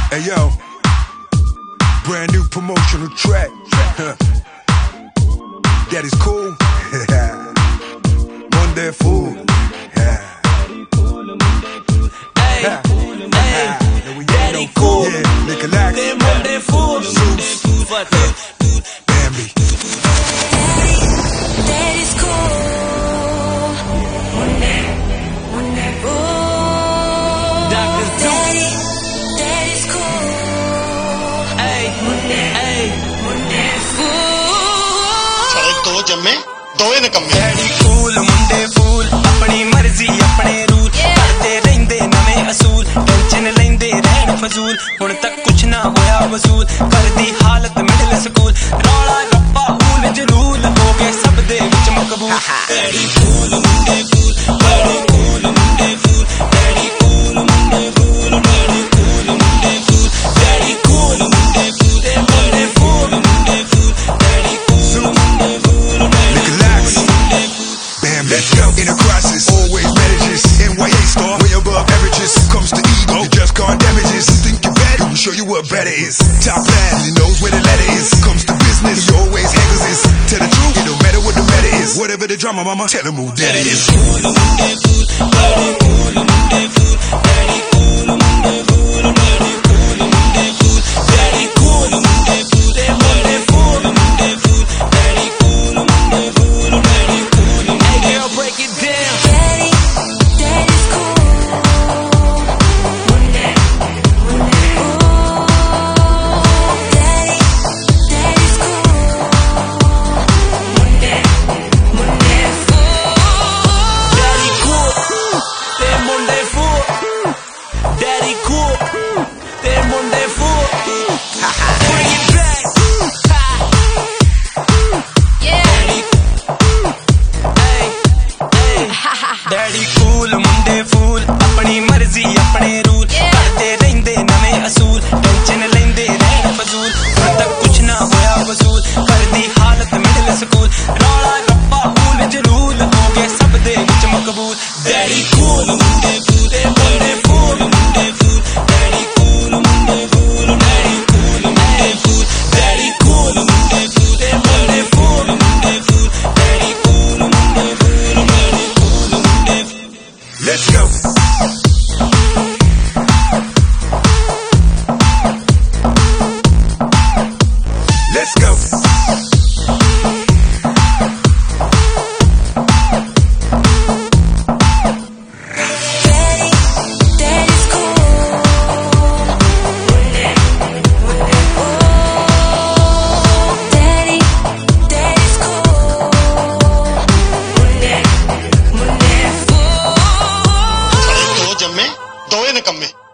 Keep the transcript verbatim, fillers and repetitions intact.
Hey yo, brand new promotional track. Daddy's cool. Monday fool. Hey, hey, Daddy cool. Yeah, Nicolak. Monday fool. Zeus. Bambi. Daddy's cool. Doctor Daddy, Daddy's cool. Hey, hey. साले दो जम्मे दोए निकम्मे Daddy cool, मुंडे फूल अपनी मर्जी अपने rule करते रहंदे नवे असूल टेंशन लेंदे रहन फजूल हुण तक कुछ ना होया वसूल करदी हालत मिडल स्कूल रौला गप्पा ऊल जलूल हो गए सब दे विच मकबूल Daddy cool, Munde fool Daddy cool, Munde fool Daddy cool, Munde fool Daddy cool, Munde fool Daddy cool, Munde fool Munde fool Munde fool Daddy cool, Munde fool Nicolak. Bam, let's go. In a crisis, always manages. N Y A star, way above averages. Comes to ego, you just can't damages. Think you're better, we'll show you what better is. Top plan, he knows where the letter is. Comes to business, he always handles this. Tell the truth, it don't matter what the matter is. Whatever the drama, mama, tell him who that is. Daddy, Daddy's cool. Daddy, Daddy's cool. Daddy cool, te monde fool. Daddy cool, te monde fool. Bring it back. Yeah. Hey, hey. Daddy cool, मुंडे फूल अपनी मर्जी अपने rule करते रहंदे नवे असूल tension लेंदे रहन फजूल हुण तक कुछ ना होया वसूल करदी हालत मिडल स्कूल रौला गप्पा ऊल जलूल हो गए सब दे विच मकबूल Daddy cool, Munde fool Munde fool Munde fool Daddy cool, Munde fool Daddy cool, Munde fool Daddy cool, Munde fool Munde fool Munde fool Daddy cool, Munde fool Daddy cool, Munde fool Let's go. Let's go. Daddy, Daddy's cool. Daddy, Daddy's cool. साले दो जम्मे दोए निकम्मे